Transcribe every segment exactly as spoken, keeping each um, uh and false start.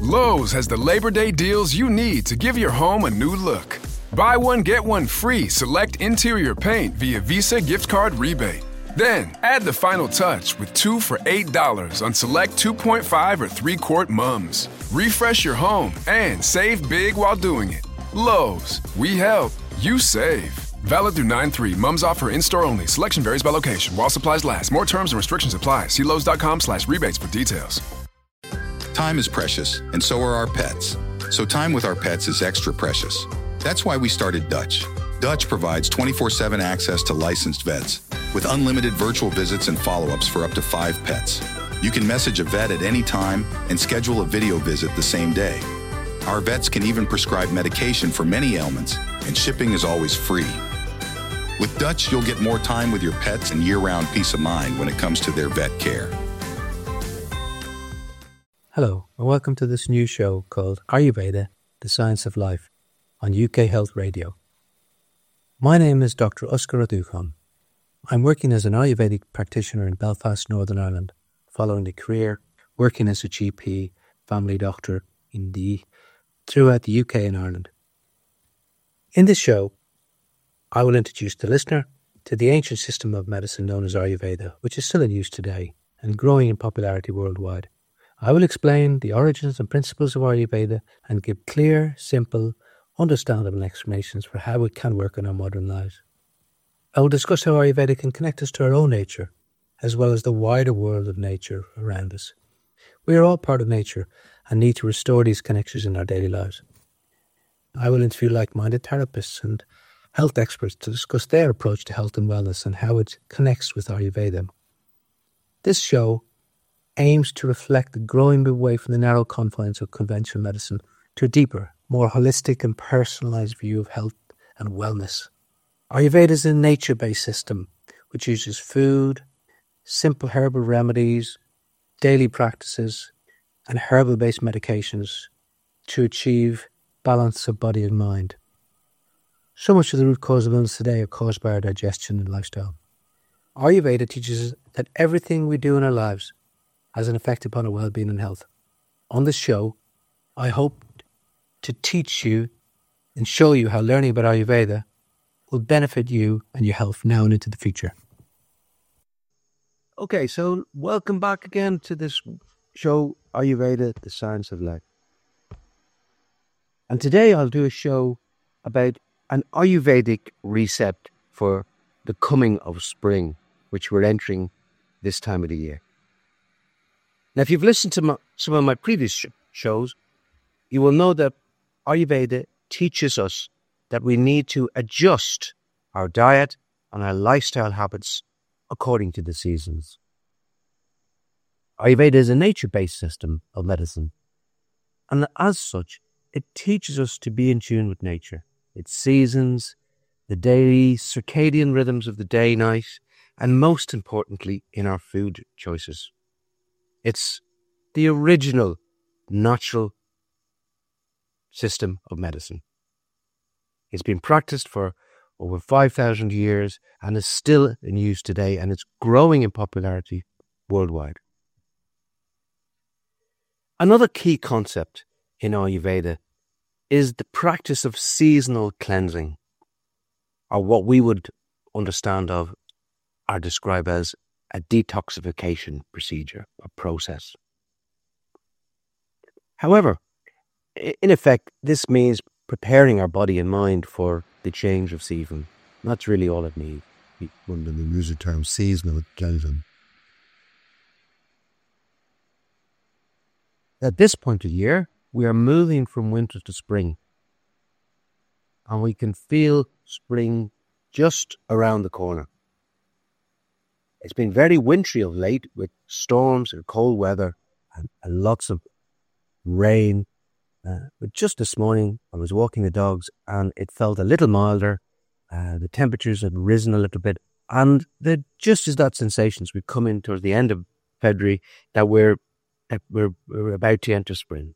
Lowe's has the Labor Day deals you need to give your home a new look. Buy one, get one free select interior paint via Visa gift card rebate. Then, add the final touch with two for eight dollars on select two point five or three quart mums. Refresh your home and save big while doing it. Lowe's, we help, you save. Valid through nine three. Mums offer in-store only. Selection varies by location. While supplies last. More terms and restrictions apply. See Lowe's.com slash rebates for details. Time is precious, and so are our pets. So time with our pets is extra precious. That's why we started Dutch. Dutch provides twenty-four seven access to licensed vets with unlimited virtual visits and follow-ups for up to five pets. You can message a vet at any time and schedule a video visit the same day. Our vets can even prescribe medication for many ailments, and shipping is always free. With Dutch, you'll get more time with your pets and year-round peace of mind when it comes to their vet care. Hello, and welcome to this new show called Ayurveda, The Science of Life on U K Health Radio. My name is Doctor Uskar Adukhan. I'm working as an Ayurvedic practitioner in Belfast, Northern Ireland, following a career working as a G P, family doctor in the throughout the U K and Ireland. In this show, I will introduce the listener to the ancient system of medicine known as Ayurveda, which is still in use today and growing in popularity worldwide. I will explain the origins and principles of Ayurveda and give clear, simple, understandable explanations for how it can work in our modern lives. I will discuss how Ayurveda can connect us to our own nature, as well as the wider world of nature around us. We are all part of nature and need to restore these connections in our daily lives. I will interview like-minded therapists and health experts to discuss their approach to health and wellness and how it connects with Ayurveda. This show aims to reflect the growing away from the narrow confines of conventional medicine to a deeper, more holistic and personalised view of health and wellness. Ayurveda is a nature-based system which uses food, simple herbal remedies, daily practices, and herbal-based medications to achieve balance of body and mind. So much of the root cause of illness today are caused by our digestion and lifestyle. Ayurveda teaches us that everything we do in our lives has an effect upon our well-being and health. On this show, I hope to teach you and show you how learning about Ayurveda will benefit you and your health now and into the future. Okay, so welcome back again to this show, Ayurveda, The Science of Life. And today I'll do a show about an Ayurvedic recipe for the coming of spring, which we're entering this time of the year. Now, if you've listened to my, some of my previous sh- shows, you will know that Ayurveda teaches us that we need to adjust our diet and our lifestyle habits according to the seasons. Ayurveda is a nature-based system of medicine, and as such, it teaches us to be in tune with nature, its seasons, the daily circadian rhythms of the day-night, and most importantly, in our food choices. It's the original natural system of medicine. It's been practiced for over five thousand years and is still in use today, and it's growing in popularity worldwide. Another key concept in Ayurveda is the practice of seasonal cleansing, or what we would understand of or describe as a detoxification procedure or process. However, in effect, this means preparing our body and mind for the change of season. That's really all it means. When they use the term seasonal cleansing. At this point of the year, we are moving from winter to spring. And we can feel spring just around the corner. It's been very wintry of late with storms and cold weather and, and lots of rain. Uh, but just this morning, I was walking the dogs and it felt a little milder. Uh, the temperatures had risen a little bit. And the, just as that sensation as we come in towards the end of February, that we're, that we're, we're about to enter spring.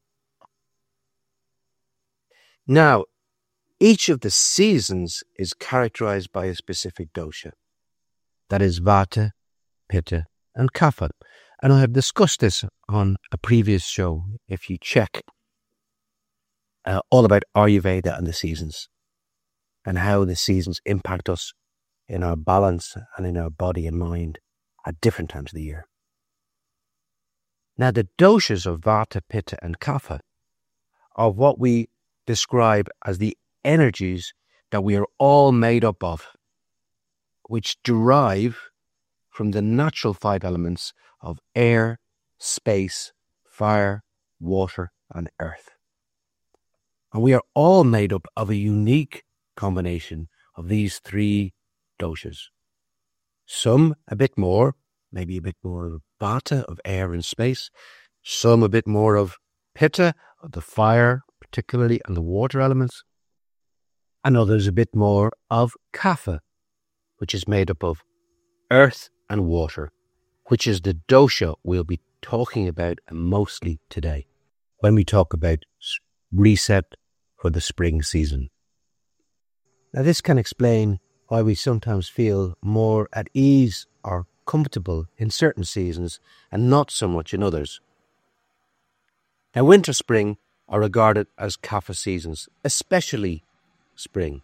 Now, each of the seasons is characterized by a specific dosha. That is Vata, Pitta, and Kapha. And I have discussed this on a previous show, if you check, uh, all about Ayurveda and the seasons and how the seasons impact us in our balance and in our body and mind at different times of the year. Now, the doshas of Vata, Pitta and Kapha are what we describe as the energies that we are all made up of, which derive from the natural five elements of air, space, fire, water and earth. And we are all made up of a unique combination of these three doshas. Some a bit more, maybe a bit more of Vata, of air and space. Some a bit more of Pitta, of the fire, particularly, and the water elements. And others a bit more of Kapha, which is made up of earth and water, which is the dosha we'll be talking about mostly today when we talk about reset for the spring season. Now, this can explain why we sometimes feel more at ease or comfortable in certain seasons and not so much in others. Now, winter, spring are regarded as Kapha seasons, especially spring.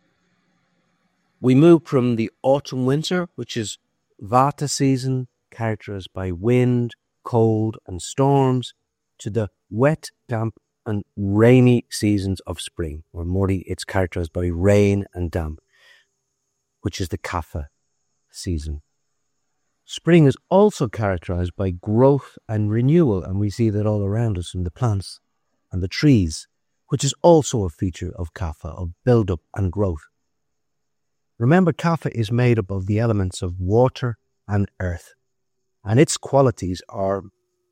We move from the autumn winter, which is Vata season, characterized by wind, cold and storms, to the wet, damp and rainy seasons of spring, or more it's characterized by rain and damp, which is the Kapha season. Spring is also characterized by growth and renewal, and we see that all around us in the plants and the trees, which is also a feature of Kapha, of build-up and growth. Remember, Kapha is made up of the elements of water and earth, and its qualities are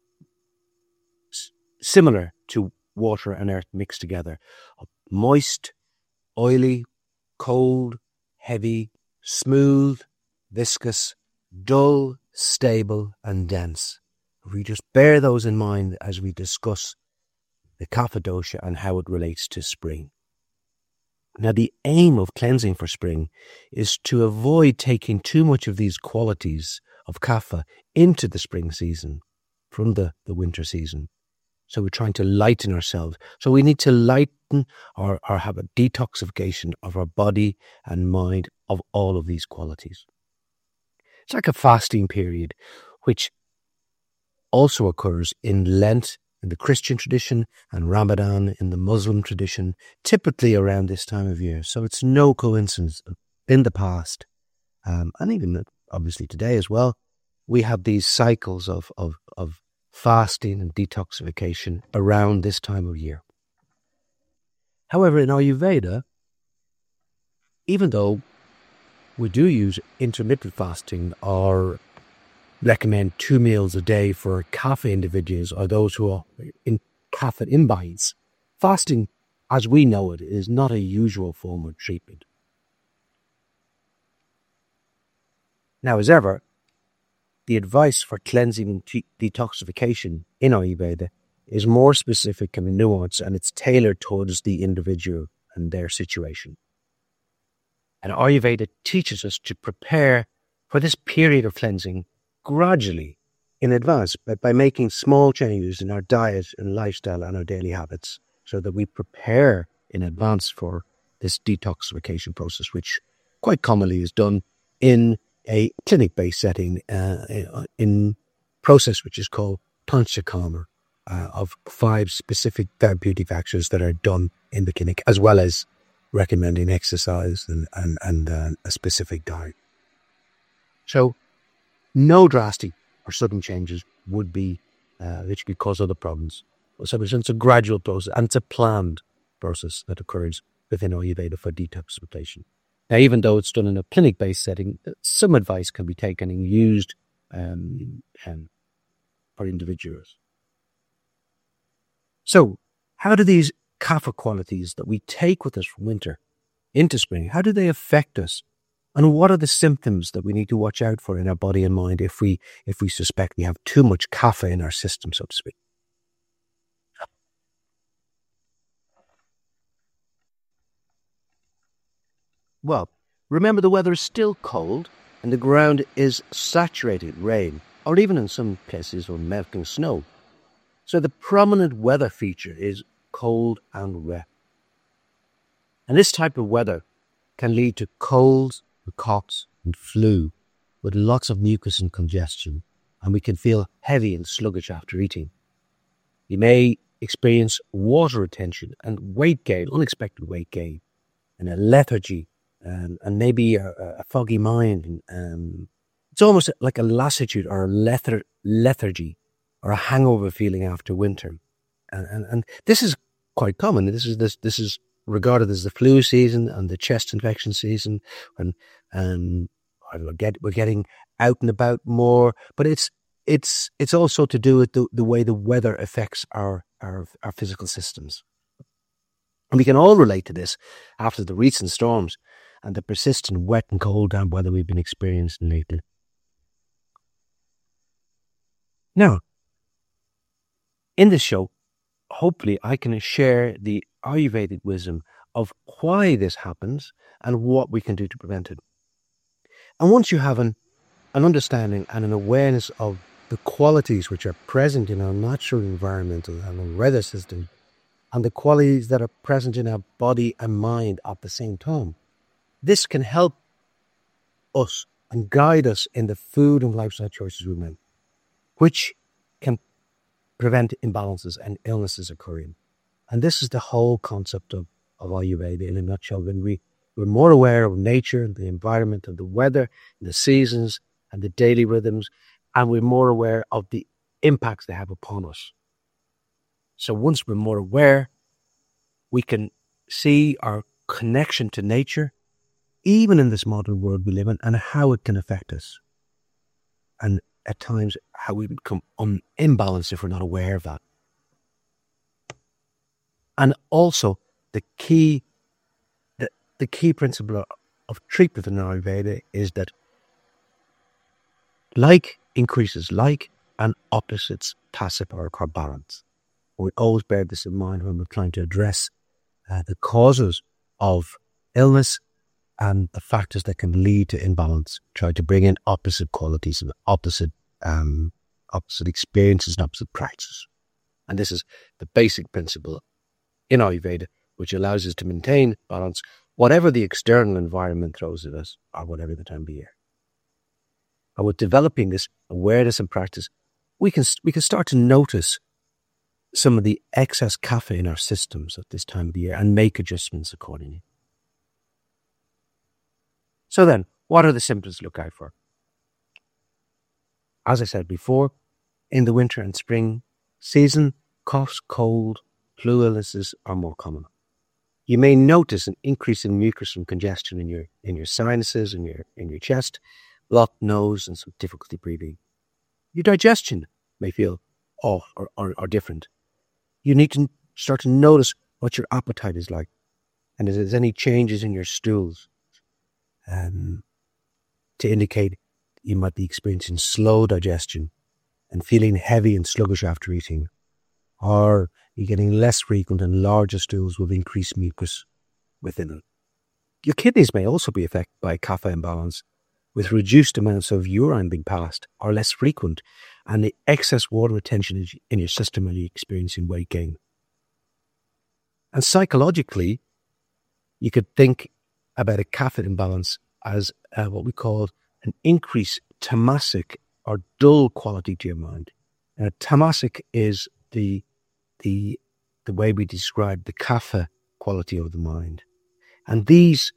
s- similar to water and earth mixed together. Moist, oily, cold, heavy, smooth, viscous, dull, stable and dense. We just bear those in mind as we discuss the Kapha dosha and how it relates to spring. Now, the aim of cleansing for spring is to avoid taking too much of these qualities of Kapha into the spring season from the, the winter season. So we're trying to lighten ourselves. So we need to lighten or, or have a detoxification of our body and mind of all of these qualities. It's like a fasting period, which also occurs in Lent in the Christian tradition and Ramadan in the Muslim tradition, typically around this time of year. So it's no coincidence in the past, um, and even obviously today as well, we have these cycles of, of, of fasting and detoxification around this time of year. However, in Ayurveda, even though we do use intermittent fasting or recommend two meals a day for Kapha individuals or those who are in Kapha imbibes, fasting, as we know it, is not a usual form of treatment. Now, as ever, the advice for cleansing and te- detoxification in Ayurveda is more specific and nuanced, and it's tailored towards the individual and their situation. And Ayurveda teaches us to prepare for this period of cleansing gradually in advance, but by making small changes in our diet and lifestyle and our daily habits so that we prepare in advance for this detoxification process, which quite commonly is done in a clinic-based setting, uh, in process which is called Panchakarma, uh, of five specific therapeutic actions that are done in the clinic, as well as recommending exercise and, and, and uh, a specific diet. So no drastic or sudden changes would be, uh, which could cause other problems. So it's a gradual process, and it's a planned process that occurs within Ayurveda for detoxification. Now, even though it's done in a clinic-based setting, some advice can be taken and used um, um, for individuals. So, how do these Kapha qualities that we take with us from winter into spring, how do they affect us? And what are the symptoms that we need to watch out for in our body and mind if we if we suspect we have too much Kapha in our system, so to speak? Well, remember, the weather is still cold and the ground is saturated with rain. or even in some places on melting snow. So the prominent weather feature is cold and wet. And this type of weather can lead to colds, coughs and flu with lots of mucus and congestion, and we can feel heavy and sluggish after eating. You may experience water retention and weight gain, unexpected weight gain, and a lethargy, and, and maybe a, a foggy mind. Um, it's almost like a lassitude or a lethar- lethargy or a hangover feeling after winter. And, and, and this is quite common. This is this this is regarded as the flu season and the chest infection season, and and we're, get, we're getting out and about more. But it's it's it's also to do with the, the way the weather affects our, our our physical systems. And we can all relate to this after the recent storms and the persistent wet and cold damp weather we've been experiencing lately. Now, in this show, hopefully I can share the Ayurvedic wisdom of why this happens and what we can do to prevent it. And once you have an, an understanding and an awareness of the qualities which are present in our natural environment and our weather system, and the qualities that are present in our body and mind at the same time, this can help us and guide us in the food and lifestyle choices we make, which can prevent imbalances and illnesses occurring. And this is the whole concept of, of Ayurveda in a nutshell. When we, we're more aware of nature, the environment, of the weather, the seasons, and the daily rhythms, and we're more aware of the impacts they have upon us. So once we're more aware, we can see our connection to nature, even in this modern world we live in, and how it can affect us. And at times, how we become un- imbalanced if we're not aware of that. And also, the key, the, the key principle of, of treatment in Ayurveda is that like increases like, and opposites passive or balance. We always bear this in mind when we're trying to address uh, the causes of illness and the factors that can lead to imbalance. Try to bring in opposite qualities and opposite um, opposite experiences and opposite practices. And this is the basic principle in Ayurveda, which allows us to maintain balance, whatever the external environment throws at us, or whatever the time of year. And with developing this awareness and practice, we can we can start to notice some of the excess caffeine in our systems at this time of the year and make adjustments accordingly. So then, what are the symptoms to look out for? As I said before, in the winter and spring season, coughs, cold, flu illnesses are more common. You may notice an increase in mucus and congestion in your in your sinuses, in your in your chest, blocked nose, and some difficulty breathing. Your digestion may feel off or, or, or different. You need to start to notice what your appetite is like, and if there's any changes in your stools, um, to indicate you might be experiencing slow digestion and feeling heavy and sluggish after eating, or you're getting less frequent and larger stools with increased mucus within it. Your kidneys may also be affected by kapha imbalance, with reduced amounts of urine being passed or less frequent, and the excess water retention in your system when you're experiencing weight gain. And psychologically, you could think about a kapha imbalance as uh, what we call an increased tamasic or dull quality to your mind. Now, tamasic is the the the way we describe the kapha quality of the mind, and these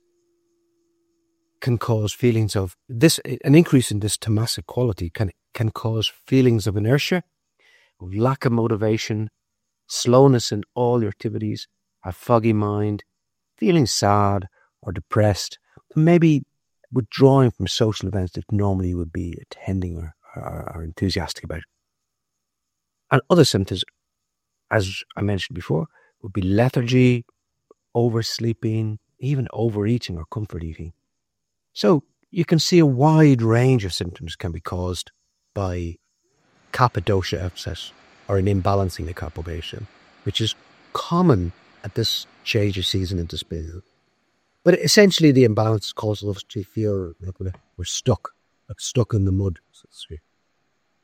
can cause feelings of this. An increase in this tamasic quality can can cause feelings of inertia, of lack of motivation, slowness in all your activities, a foggy mind, feeling sad or depressed, maybe withdrawing from social events that normally you would be attending or, or, or enthusiastic about. And other symptoms, as I mentioned before, would be lethargy, oversleeping, even overeating or comfort eating. So you can see a wide range of symptoms can be caused by kapha dosha excess or an imbalancing of kapha dosha, which is common at this change of season into spring. But essentially the imbalance causes us to feel like we're stuck, like stuck in the mud, so to speak.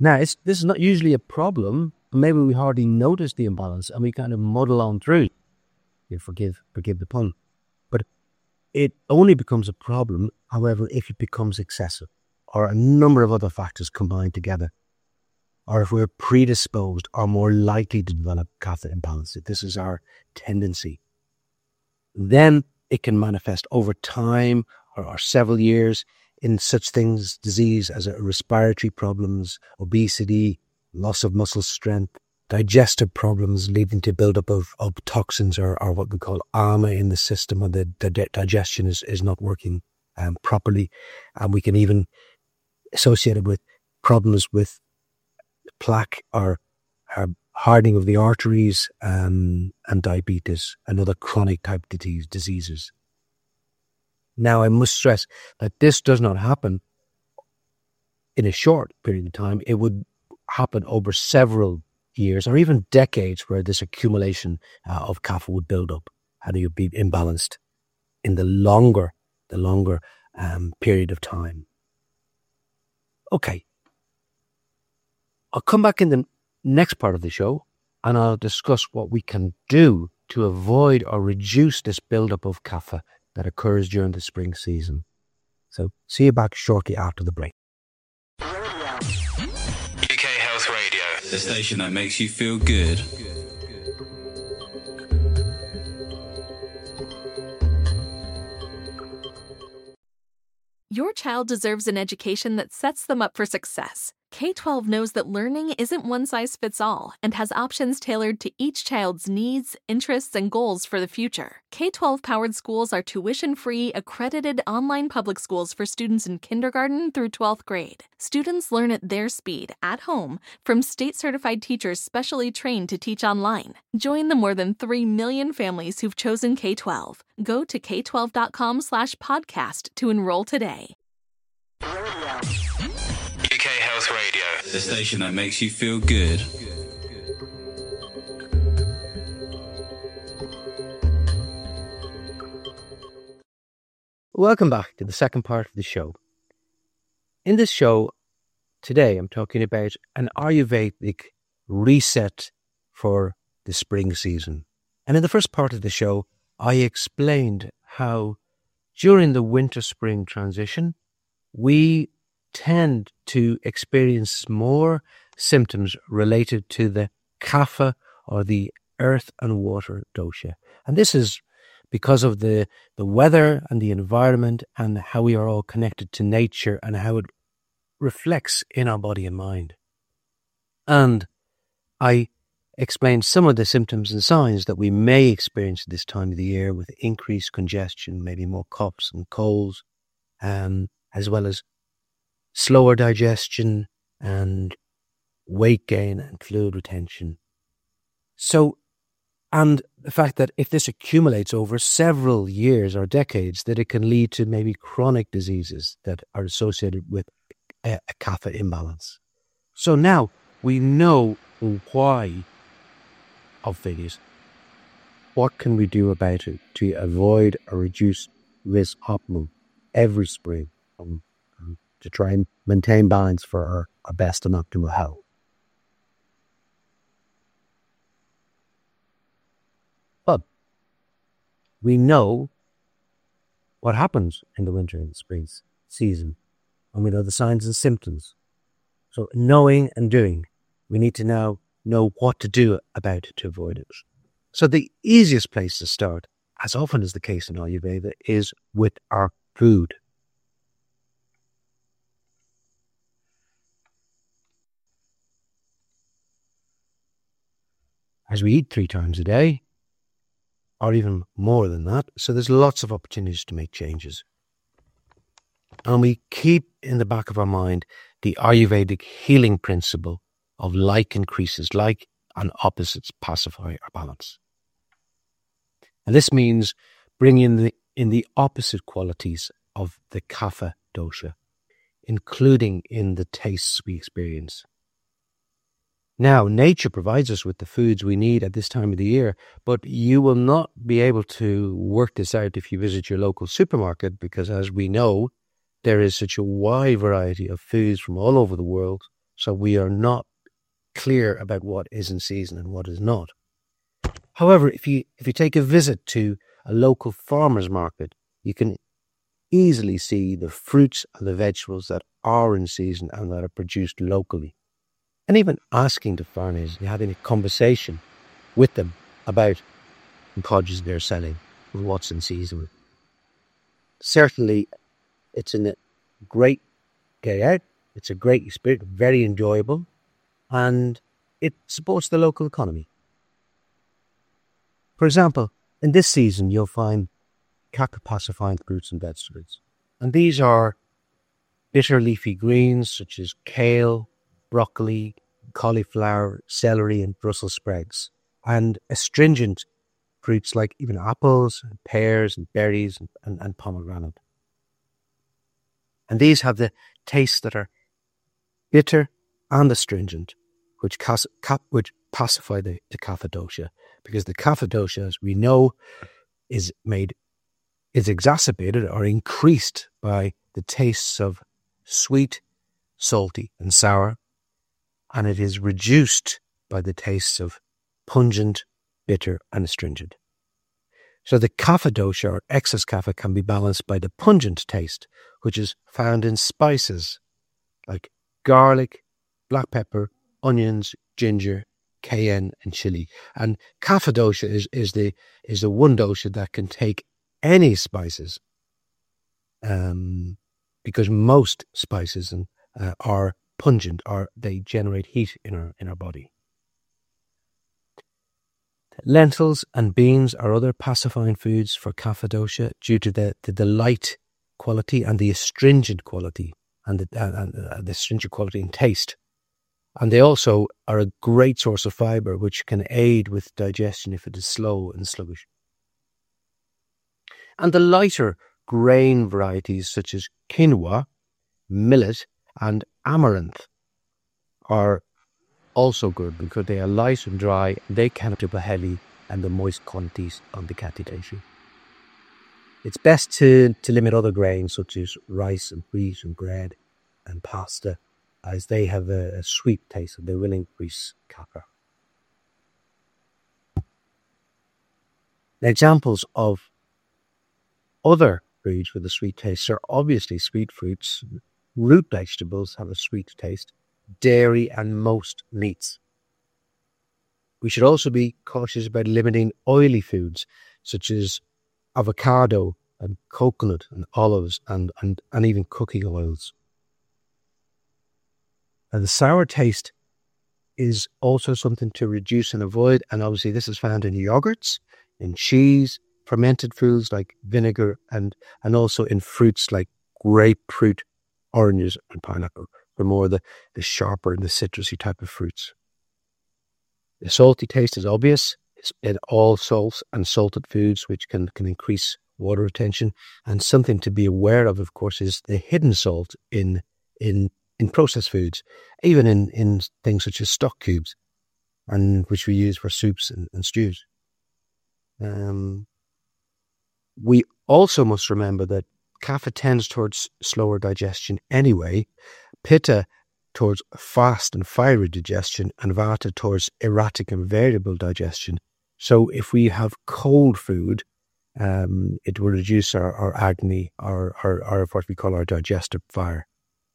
Now, it's, this is not usually a problem. Maybe we hardly notice the imbalance and we kind of muddle on through. You forgive, forgive the pun. But it only becomes a problem, however, if it becomes excessive or a number of other factors combined together, or if we're predisposed or more likely to develop kapha imbalance, if this is our tendency, then it can manifest over time or, or several years in such things, disease as respiratory problems, obesity, loss of muscle strength, digestive problems leading to buildup of, of toxins or, or what we call A M A in the system, where the, the digestion is, is not working um, properly. And we can even associate it with problems with plaque or, or hardening of the arteries um, and diabetes and other chronic type disease, diseases. Now, I must stress that this does not happen in a short period of time. It would happen over several years or even decades, where this accumulation uh, of kapha would build up and it would be imbalanced in the longer, the longer um, period of time. Okay. I'll come back in the next part of the show and I'll discuss what we can do to avoid or reduce this buildup of kapha that occurs during the spring season. So see you back shortly after the break. U K Health Radio, the station that makes you feel good. Your child deserves an education that sets them up for success. K twelve knows that learning isn't one size fits all and has options tailored to each child's needs, interests, and goals for the future. K twelve powered schools are tuition-free, accredited online public schools for students in kindergarten through twelfth grade. Students learn at their speed, at home, from state-certified teachers specially trained to teach online. Join the more than three million families who've chosen K twelve. Go to k twelve dot com slash podcast to enroll today. U K Health Radio, the station that makes you feel good. Welcome back to the second part of the show. In this show, today I'm talking about an Ayurvedic reset for the spring season. And in the first part of the show, I explained how during the winter-spring transition, we tend to experience more symptoms related to the kapha or the earth and water dosha. And this is because of the, the weather and the environment and how we are all connected to nature and how it reflects in our body and mind. And I explained some of the symptoms and signs that we may experience at this time of the year, with increased congestion, maybe more coughs and colds, um, as well as slower digestion and weight gain and fluid retention. So, and the fact that if this accumulates over several years or decades, that it can lead to maybe chronic diseases that are associated with a, a kapha imbalance. So now we know why of these. What can we do about it to avoid or reduce this optimum every spring? Um, to try and maintain balance for our, our best and optimal health. But we know what happens in the winter and spring season, and we know the signs and symptoms. So knowing and doing, we need to now know what to do about it to avoid it. So the easiest place to start, as often is the case in Ayurveda, is with our food. As we eat three times a day, or even more than that, so there's lots of opportunities to make changes. And we keep in the back of our mind the Ayurvedic healing principle of like increases like and opposites pacify or balance. And this means bringing in the, in the opposite qualities of the kapha dosha, including in the tastes we experience. Now, nature provides us with the foods we need at this time of the year, but you will not be able to work this out if you visit your local supermarket, because as we know, there is such a wide variety of foods from all over the world, So we are not clear about what is in season and what is not. However, if you if you take a visit to a local farmer's market, you can easily see the fruits and the vegetables that are in season and that are produced locally. And even asking the farmers, you having a conversation with them about the produce they're selling and what's in season. Certainly, it's a great day out. It's a great experience, very enjoyable, and it supports the local economy. For example, in this season, you'll find kapha-pacifying fruits and vegetables. And these are bitter leafy greens such as kale, broccoli, cauliflower, celery, and Brussels sprouts, and astringent fruits like even apples, and pears, and berries, and, and, and pomegranate. And these have the tastes that are bitter and astringent, which, cas- cap- which pacify the, the kapha dosha, because the kapha dosha, as we know, is made is exacerbated or increased by the tastes of sweet, salty, and sour, and it is reduced by the tastes of pungent, bitter, and astringent. So the kapha dosha or excess kapha can be balanced by the pungent taste, which is found in spices like garlic, black pepper, onions, ginger, cayenne, and chili. And kapha dosha is, is the is the one dosha that can take any spices, um, because most spices uh, are pungent, or they generate heat in our in our body. Lentils and beans are other pacifying foods for kapha dosha due to the, the, the light quality and the astringent quality and the, uh, uh, the astringent quality and taste. And they also are a great source of fibre, which can aid with digestion if it is slow and sluggish. And the lighter grain varieties such as quinoa, millet, and amaranth are also good because they are light and dry, and they can absorb the heavy and the moist quantities of the kapha dosha. It's best to, to limit other grains such as rice and wheat and bread and pasta, as they have a, a sweet taste and they will increase kapha. Examples of other foods with a sweet taste are obviously sweet fruits. Root vegetables have a sweet taste. Dairy and most meats. We should also be cautious about limiting oily foods such as avocado and coconut and olives and, and, and even cooking oils. And the sour taste is also something to reduce and avoid, and obviously this is found in yogurts, in cheese, fermented foods like vinegar, and, and also in fruits like grapefruit, oranges, and pineapple, for more the, the sharper and the citrusy type of fruits. The salty taste is obvious. It's in all salts and salted foods, which can, can increase water retention. And something to be aware of, of course, is the hidden salt in in in processed foods, even in, in things such as stock cubes, and which we use for soups and, and stews. Um, we also must remember that kapha tends towards slower digestion anyway, pitta towards fast and fiery digestion, and vata towards erratic and variable digestion. So if we have cold food, um, it will reduce our, our agony, or, or, or what we call our digestive fire.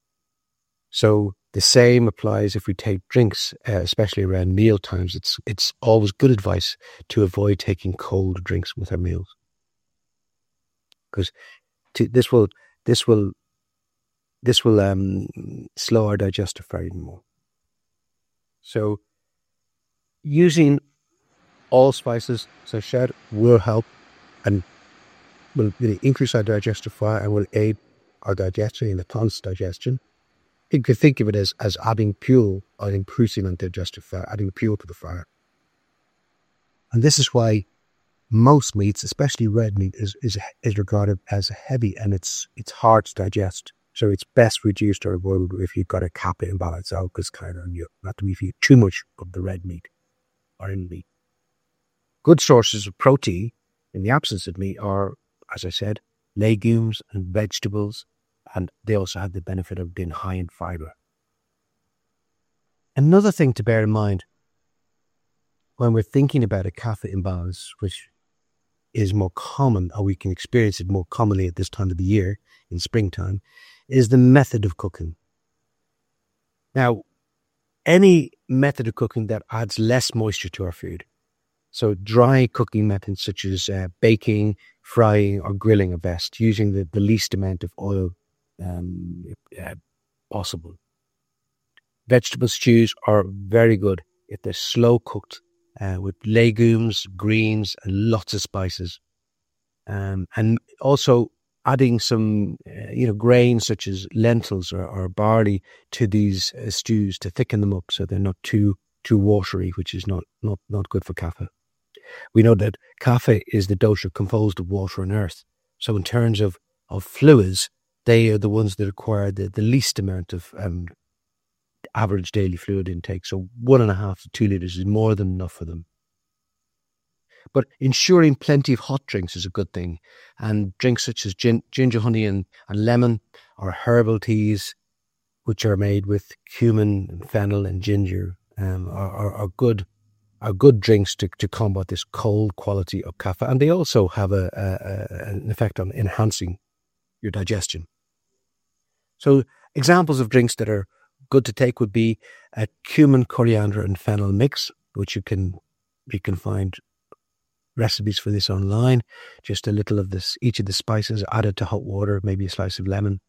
So the same applies if we take drinks, uh, especially around meal times. It's, it's always good advice to avoid taking cold drinks with our meals, because this will this will this will um, slow our digestive fire even more. So using all spices, as I said, will help and will really increase our digestive fire and will aid our digestion and enhance digestion. You could think of it as, as adding fuel or increasing on digestive fire, adding fuel to the fire. And this is why most meats, especially red meat, is, is is regarded as heavy, and it's it's hard to digest. So it's best reduced or avoided if you've got a kapha imbalance out, because kind of you not to eat too much of the red meat or in meat. Good sources of protein in the absence of meat are, as I said, legumes and vegetables, and they also have the benefit of being high in fibre. Another thing to bear in mind when we're thinking about a kapha imbalance, which is more common, or we can experience it more commonly at this time of the year, in springtime, is the method of cooking. Now, any method of cooking that adds less moisture to our food, so dry cooking methods such as uh, baking, frying, or grilling are best, using the, the least amount of oil um, uh, possible. Vegetable stews are very good if they're slow cooked uh, with legumes, greens, and lots of spices. Um, and also adding some, uh, you know, grains such as lentils or, or barley to these uh, stews to thicken them up so they're not too too watery, which is not not not good for kapha. We know that kapha is the dosha composed of water and earth. So in terms of, of fluids, they are the ones that require the, the least amount of um, average daily fluid intake. So one and a half to two litres is more than enough for them. But ensuring plenty of hot drinks is a good thing. And drinks such as gin, ginger, honey and, and lemon, or herbal teas, which are made with cumin and fennel and ginger, um, are, are, are good are good drinks to, to combat this cold quality of kapha. And they also have a, a, a, an effect on enhancing your digestion. So examples of drinks that are good to take would be a cumin, coriander and fennel mix, which you can you can find recipes for this online. Just a little of this, each of the spices added to hot water, maybe a slice of lemon.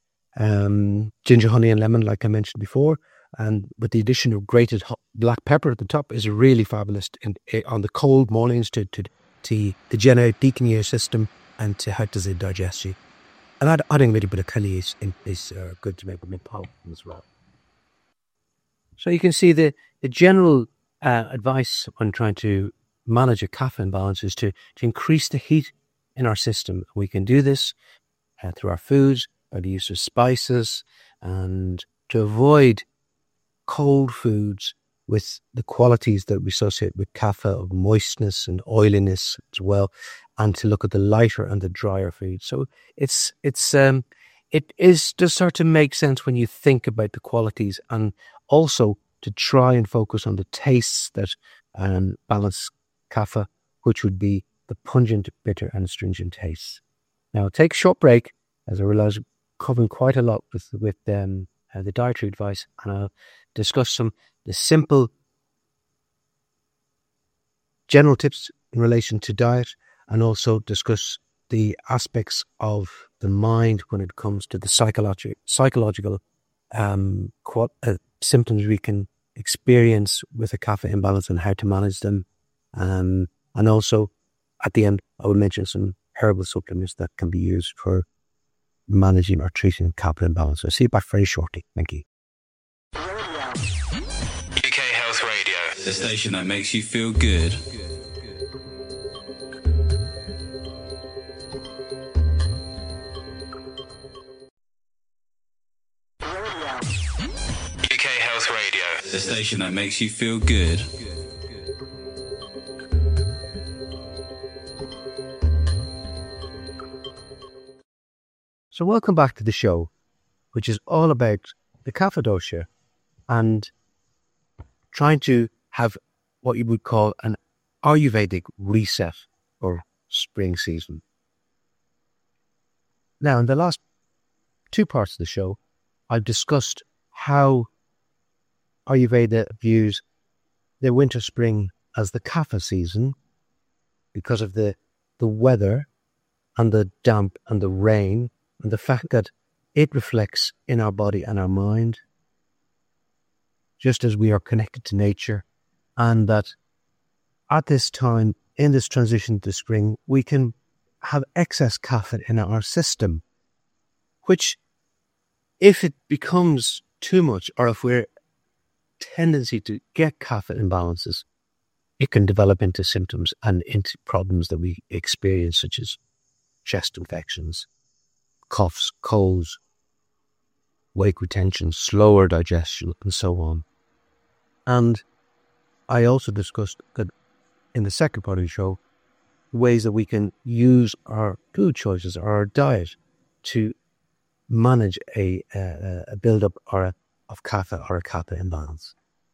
Um, ginger, honey and lemon, like I mentioned before. And with the addition of grated hot black pepper at the top is really fabulous in, in, on the cold mornings to, to, to, to generate deacon your system and to help does it digest you. And add, adding a little bit of curry is, is uh, good to make them pulp as well. So you can see the, the general uh, advice when trying to manage a kapha imbalance is to, to increase the heat in our system. We can do this uh, through our foods, by the use of spices, and to avoid cold foods with the qualities that we associate with kapha of moistness and oiliness as well, and to look at the lighter and the drier foods. So it's it's um it is does start to make sense when you think about the qualities, and also to try and focus on the tastes that um, balance kapha, which would be the pungent, bitter, and astringent tastes. Now, I'll take a short break, as I realize I'm covering quite a lot with with um, uh, the dietary advice, and I'll discuss some the simple general tips in relation to diet, and also discuss the aspects of the mind when it comes to the psychological psychological um, qual- uh, symptoms we can experience with a kapha imbalance and how to manage them. Um, and also, at the end, I will mention some herbal supplements that can be used for managing or treating kapha imbalance. I'll see you back very shortly. Thank you. U K Health Radio, the station that makes you feel good. U K Health Radio, the station that makes you feel good. So welcome back to the show, which is all about the kapha dosha and trying to have what you would call an Ayurvedic reset or spring season. Now, in the last two parts of the show, I've discussed how Ayurveda views the winter-spring as the kapha season because of the, the weather and the damp and the rain, and the fact that it reflects in our body and our mind, just as we are connected to nature, and that at this time, in this transition to spring, we can have excess kapha in our system, which, if it becomes too much, or if we're tendency to get kapha imbalances, it can develop into symptoms and into problems that we experience, such as chest infections, coughs, colds, weight retention, slower digestion, and so on. And I also discussed that in the second part of the show, ways that we can use our food choices or our diet to manage a, a, a build-up or a, of kapha or a kapha imbalance.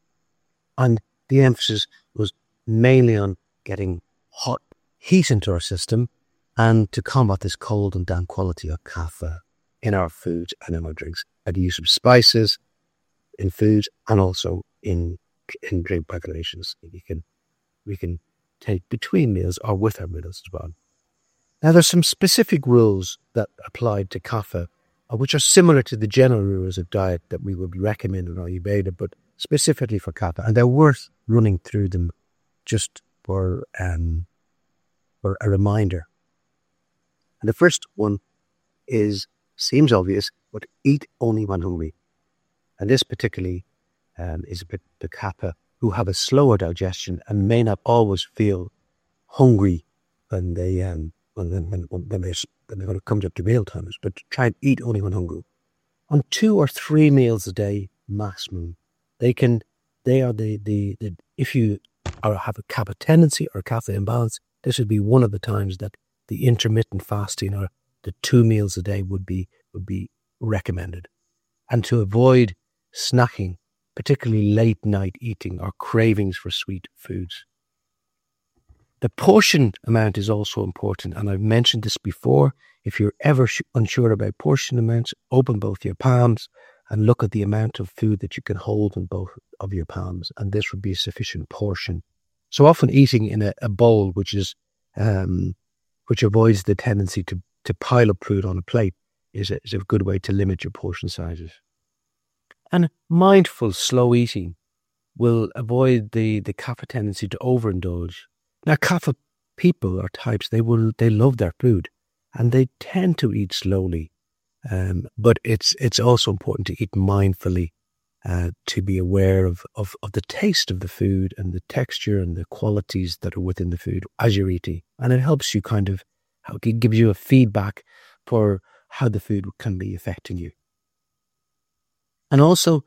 And the emphasis was mainly on getting hot heat into our system and to combat this cold and damp quality of kaffa in our foods and in our drinks, by the use of spices in foods and also in in drink preparations. We can we can take between meals or with our meals as well. Now, there's some specific rules that apply to kaffa, which are similar to the general rules of diet that we would recommend in Ayurveda, but specifically for kaffa, and they're worth running through them just for um for a reminder. And the first one is seems obvious, but eat only when hungry. And this particularly um, is a bit the kapha who have a slower digestion and may not always feel hungry when they um when when when they when they're going to come up to meal times. But try and eat only when hungry. On two or three meals a day maximum, they can they are the the, the if you are have a kapha tendency or kapha imbalance, this would be one of the times that the intermittent fasting or the two meals a day would be would be recommended. And to avoid snacking, particularly late night eating or cravings for sweet foods. The portion amount is also important, and I've mentioned this before. If you're ever sh- unsure about portion amounts, open both your palms and look at the amount of food that you can hold in both of your palms, and this would be a sufficient portion. So often eating in a, a bowl, which is um, which avoids the tendency to, to pile up food on a plate, is a, is a good way to limit your portion sizes. And mindful, slow eating will avoid the, the kapha tendency to overindulge. Now, kapha people or types, they will they love their food and they tend to eat slowly. Um, but it's it's also important to eat mindfully, uh, to be aware of, of, of the taste of the food and the texture and the qualities that are within the food as you're eating. And it helps you kind of, it gives you a feedback for how the food can be affecting you. And also,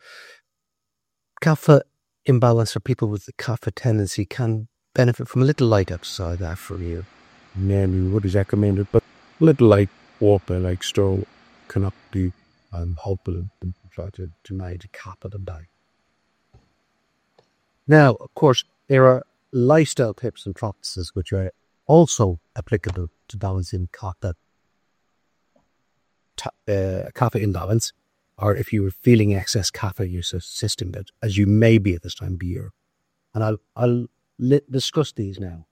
kapha imbalance or people with the kapha tendency can benefit from a little light exercise after a meal. Mainly what is recommended, but a little light walk like stroll cannot be um, helpful and try to, to make the kapha and die. Now, of course, there are lifestyle tips and practices which are also applicable to balancing kapha, uh, kapha imbalance, or if you were feeling excess kapha in your system, as you may be at this time of year. And I'll I'll let, discuss these now.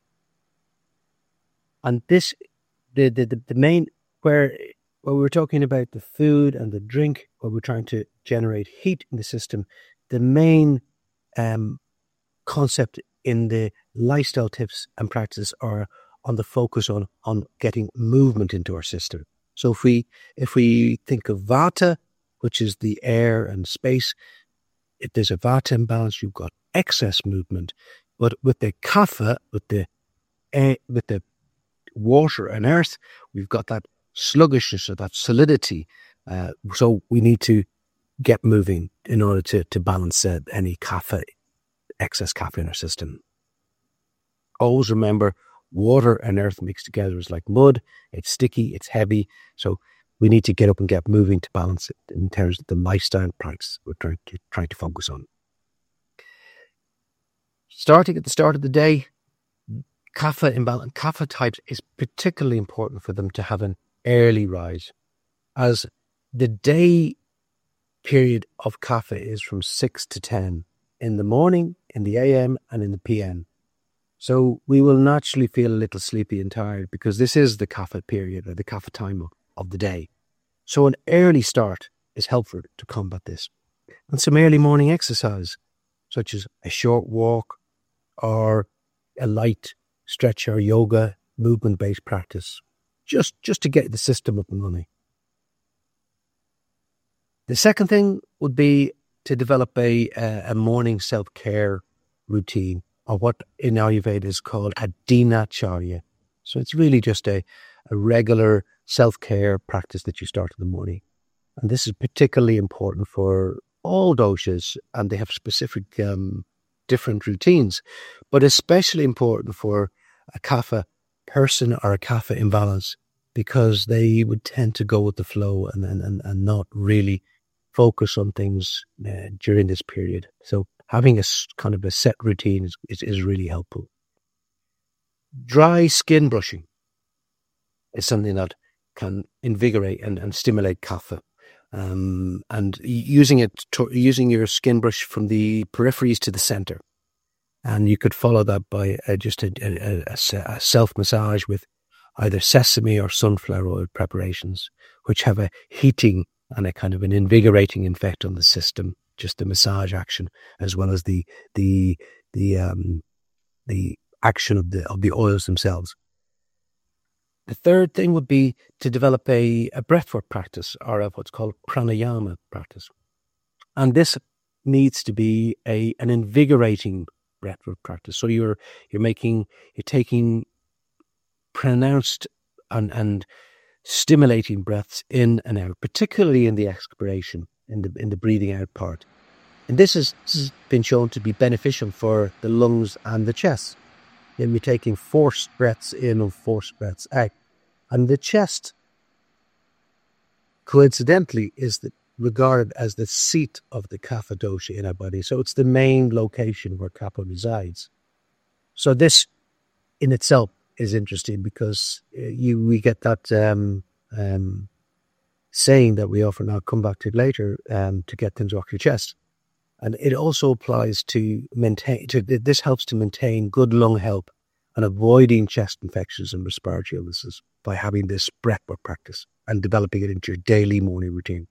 And this, the, the, the, the main, where, where we're talking about the food and the drink, where we're trying to generate heat in the system, the main um, concept in the lifestyle tips and practices are on the focus on, on getting movement into our system. So if we if we think of vata, which is the air and space, if there's a vata imbalance, you've got excess movement. But with the kapha, with the air, with the water and earth, we've got that sluggishness or that solidity. Uh, so we need to get moving in order to, to balance uh, any kapha, excess kapha in our system. Always remember, water and earth mixed together is like mud. It's sticky, it's heavy. So we need to get up and get moving to balance it in terms of the lifestyle practice we're trying to, trying to focus on. Starting at the start of the day, kapha imbalance, kapha types is particularly important for them to have an early rise, as the day period of kapha is from six to ten in the morning, in the A M and in the P M. So we will naturally feel a little sleepy and tired because this is the kapha period or the kapha time of, of the day. So an early start is helpful to combat this. And some early morning exercise, such as a short walk or a light stretch or yoga movement-based practice, just, just to get the system up and running. The second thing would be to develop a, a morning self-care routine, or what in Ayurveda is called a dinacharya. So it's really just a, a regular self-care practice that you start in the morning. And this is particularly important for all doshas, and they have specific um, different routines, but especially important for a kapha person or a kapha imbalance, because they would tend to go with the flow and, and, and not really focus on things uh, during this period. So having a kind of a set routine is, is, is really helpful. Dry skin brushing is something that can invigorate and, and stimulate kapha. Um, and using it, to, using your skin brush from the peripheries to the center. And you could follow that by uh, just a, a, a, a self-massage with either sesame or sunflower oil preparations, which have a heating and a kind of an invigorating effect on the system, just the massage action, as well as the the the um, the action of the of the oils themselves. The third thing would be to develop a, a breathwork practice, or a, what's called pranayama practice. And this needs to be a an invigorating breathwork practice. So you're you're making you're taking pronounced and, and stimulating breaths in and out, particularly in the expiration, in the in the breathing out part. And this, is, this has been shown to be beneficial for the lungs and the chest. You'll be taking forced breaths in and forced breaths out. And the chest, coincidentally, is the, regarded as the seat of the kapha dosha in our body. So it's the main location where kapha resides. So this in itself is interesting because you we get that um, um, saying that we often, I'll come back to it later, um, to get things off your chest. And it also applies to maintain, to, this helps to maintain good lung health and avoiding chest infections and respiratory illnesses by having this breathwork practice and developing it into your daily morning routine.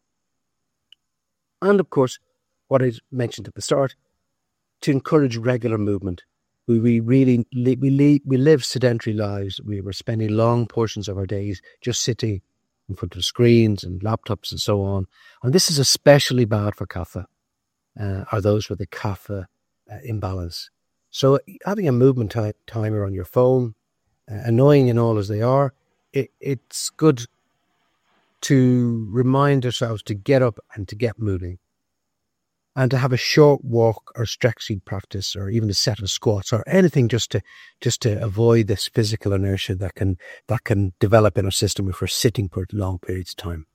And of course, what I mentioned at the start, to encourage regular movement. We, we really, li- we, li- we live sedentary lives. We were spending long portions of our days just sitting in front of screens and laptops and so on. And this is especially bad for kapha, uh, or those with a kapha uh, imbalance. So having a movement t- timer on your phone, uh, annoying and all as they are, it, it's good to remind ourselves to get up and to get moving, and to have a short walk or stretching practice, or even a set of squats, or anything just to just to avoid this physical inertia that can that can develop in our system if we're sitting for long periods of time.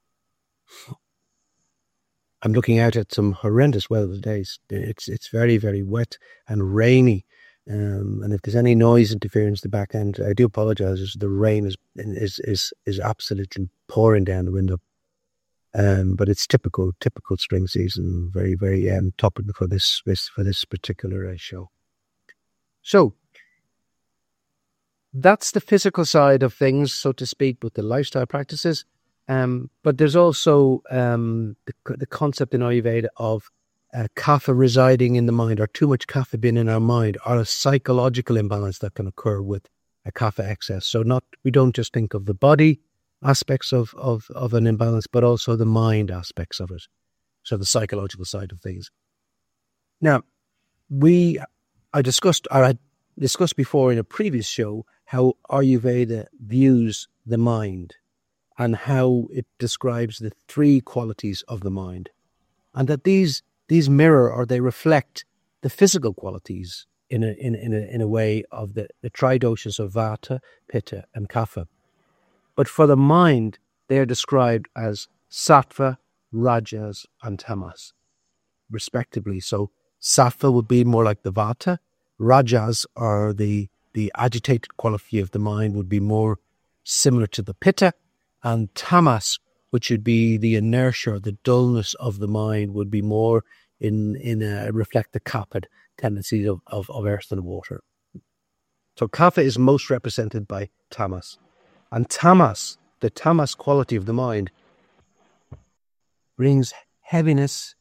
I'm looking out at some horrendous weather days. It's it's very, very wet and rainy. Um, and if there's any noise interference in the back end, I do apologise. The rain is is is is absolutely pouring down the window. Um, but it's typical, typical spring season. Very, very um, topical for this, this for this particular uh, show. So that's the physical side of things, so to speak, with the lifestyle practices. Um, but there's also um, the, the concept in Ayurveda of uh, kapha residing in the mind, or too much kapha being in our mind, or a psychological imbalance that can occur with a kapha excess. So not we don't just think of the body aspects of, of, of an imbalance, but also the mind aspects of it. So the psychological side of things. Now, we, I discussed, or I discussed before in a previous show, how Ayurveda views the mind and how it describes the three qualities of the mind, and that these these mirror, or they reflect, the physical qualities in a in in a, in a way of the, the tridoshas of Vata, Pitta, and Kapha. But for the mind, they are described as Sattva, Rajas, and Tamas, respectively. So Sattva would be more like the Vata, Rajas, or the the agitated quality of the mind, would be more similar to the Pitta, and Tamas, which would be the inertia or the dullness of the mind, would be more in in a, reflect the Kapha tendencies of, of, of earth and water. So Kapha is most represented by Tamas. And Tamas, the Tamas quality of the mind, brings heaviness,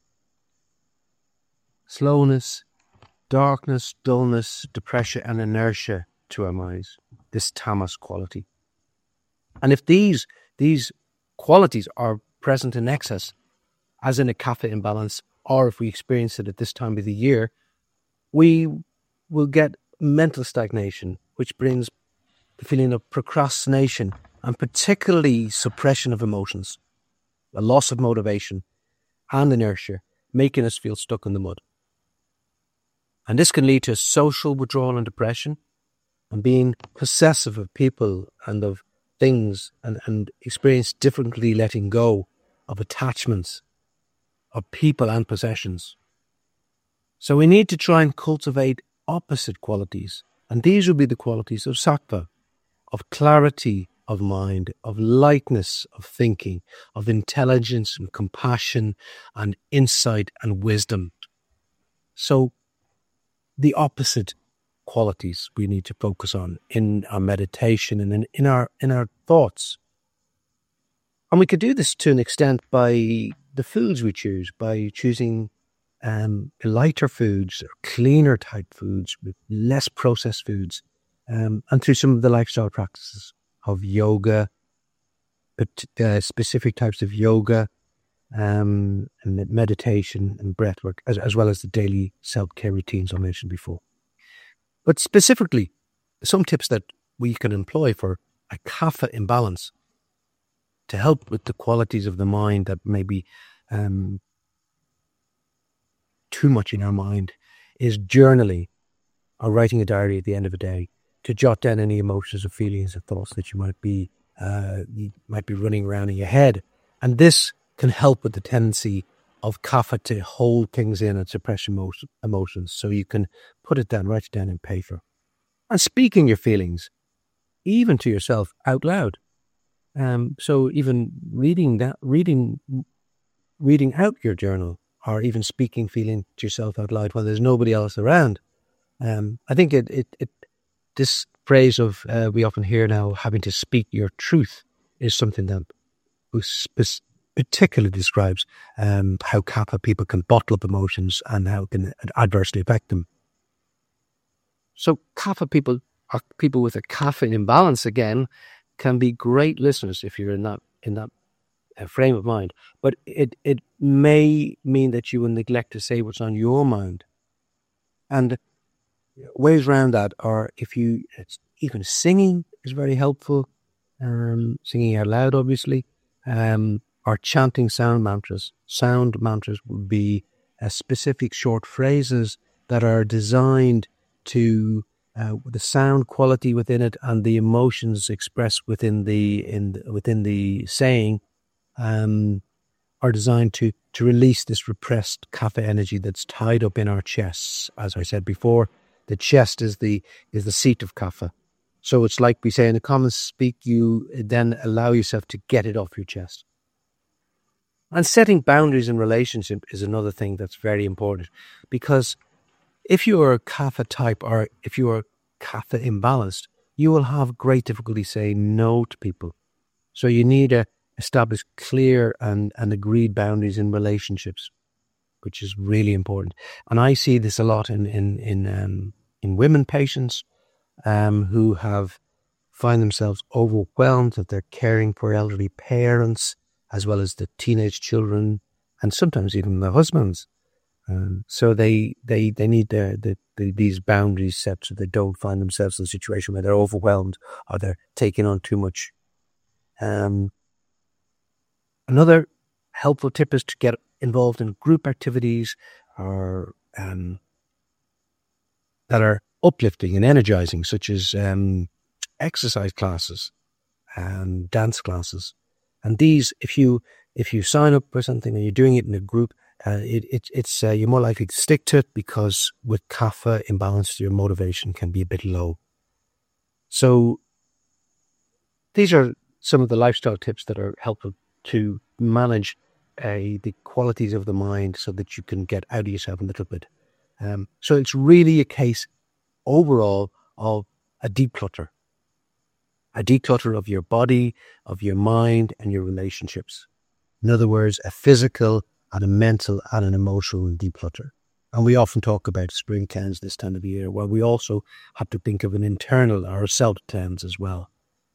slowness, darkness, dullness, depression, and inertia to our minds. This Tamas quality. And if these these qualities are present in excess, as in a kapha imbalance, or if we experience it at this time of the year, we will get mental stagnation, which brings the feeling of procrastination, and particularly suppression of emotions, a loss of motivation and inertia, making us feel stuck in the mud. And this can lead to social withdrawal and depression, and being possessive of people and of things, and, and experience difficulty letting go of attachments of people and possessions. So we need to try and cultivate opposite qualities. And these will be the qualities of sattva, of clarity of mind, of lightness of thinking, of intelligence and compassion and insight and wisdom. So the opposite qualities we need to focus on in our meditation and in, in our in our thoughts. And we could do this to an extent by the foods we choose, by choosing um, lighter foods, or cleaner type foods, with less processed foods, um, and through some of the lifestyle practices of yoga, but uh, specific types of yoga, um, and meditation and breathwork, as, as well as the daily self-care routines I mentioned before. But specifically, some tips that we can employ for a kapha imbalance to help with the qualities of the mind that may be um, too much in our mind is journaling or writing a diary at the end of a day to jot down any emotions or feelings or thoughts that you might be uh, you might be running around in your head. And this can help with the tendency of kapha to hold things in and suppress emotion, emotions. So you can put it down, write it down in paper. And speaking your feelings, even to yourself, out loud. Um, so even reading that, reading, reading out your journal, or even speaking feeling to yourself out loud when there's nobody else around. Um, I think it, it, it, this phrase of uh, we often hear now, having to speak your truth, is something that spe- particularly describes um, how kapha people can bottle up emotions and how it can adversely affect them. So kapha people, or people with a kapha imbalance again, can be great listeners if you're in that in that uh, frame of mind. But it it may mean that you will neglect to say what's on your mind. And ways around that are, if you, it's, even singing is very helpful. Um, singing out loud, obviously. Um, or chanting sound mantras. Sound mantras would be uh, specific short phrases that are designed to uh, the sound quality within it and the emotions expressed within the in the, within the saying um, are designed to to release this repressed kapha energy that's tied up in our chests. As I said before, the chest is the is the seat of kapha. So it's like we say in the common speak, you then allow yourself to get it off your chest. And setting boundaries in relationship is another thing that's very important, because if you are a kapha type, or if you are kapha imbalanced, you will have great difficulty saying no to people. So you need to establish clear and, and agreed boundaries in relationships, which is really important. And I see this a lot in in in um, in women patients um, who have find themselves overwhelmed that they're caring for elderly parents, as well as the teenage children, and sometimes even the husbands. Um, so they they they need their, the, the, these boundaries set so they don't find themselves in a situation where they're overwhelmed or they're taking on too much. Um, another helpful tip is to get involved in group activities or um, that are uplifting and energizing, such as um, exercise classes and dance classes. And these, if you if you sign up for something and you're doing it in a group, uh, it, it it's uh, you're more likely to stick to it, because with kapha imbalance, your motivation can be a bit low. So these are some of the lifestyle tips that are helpful to manage uh, the qualities of the mind, so that you can get out of yourself a little bit. Um, so it's really a case overall of a declutter. A declutter of your body, of your mind, and your relationships. In other words, a physical and a mental and an emotional declutter. And we often talk about spring cleanse this time of year. Well, we also have to think of an internal or a self cleanse as well.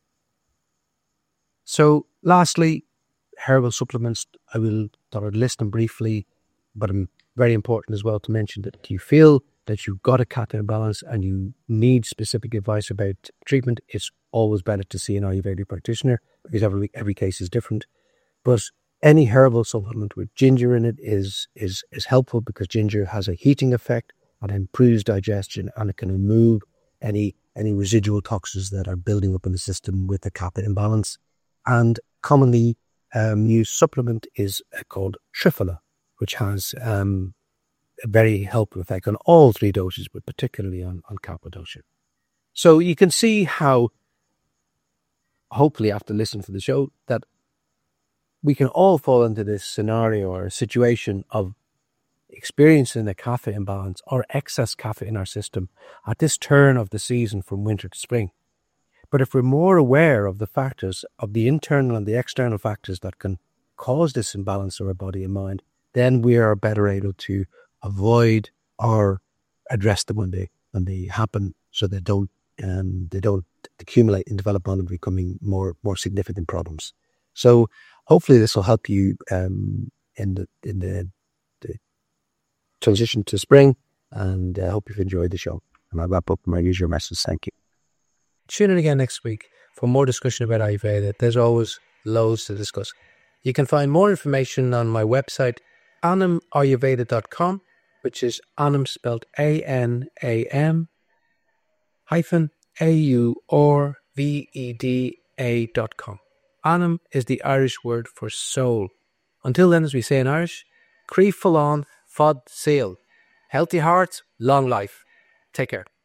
So lastly, herbal supplements. I will sort of list them briefly, but I'm very important as well to mention that if you feel that you've got a kapha imbalance and you need specific advice about treatment, it's always better to see an Ayurvedic practitioner, because every every case is different. But any herbal supplement with ginger in it is is is helpful, because ginger has a heating effect and improves digestion, and it can remove any any residual toxins that are building up in the system with the kapha imbalance. And commonly um, used supplement is uh, called Triphala, which has um, a very helpful effect on all three doses, but particularly on, on Cappadocia. So you can see how, hopefully after listening to the show, that we can all fall into this scenario or situation of experiencing a caffeine imbalance or excess caffeine in our system at this turn of the season from winter to spring. But if we're more aware of the factors, of the internal and the external factors that can cause this imbalance of our body and mind, then we are better able to avoid or address them when they when they happen, so they don't um, they don't accumulate and develop on and becoming more more significant problems. So hopefully this will help you um, in the in the, the transition to spring, and I uh, hope you've enjoyed the show. And I'll wrap up my usual message. Thank you. Tune in again next week for more discussion about Ayurveda. There's always loads to discuss. You can find more information on my website, anam ayurveda dot com, which is Anam spelled A N A M hyphen A U R V E D A dot com. Anam is the Irish word for soul. Until then, as we say in Irish, Crí Fullán Fod Seal. Healthy hearts, long life. Take care.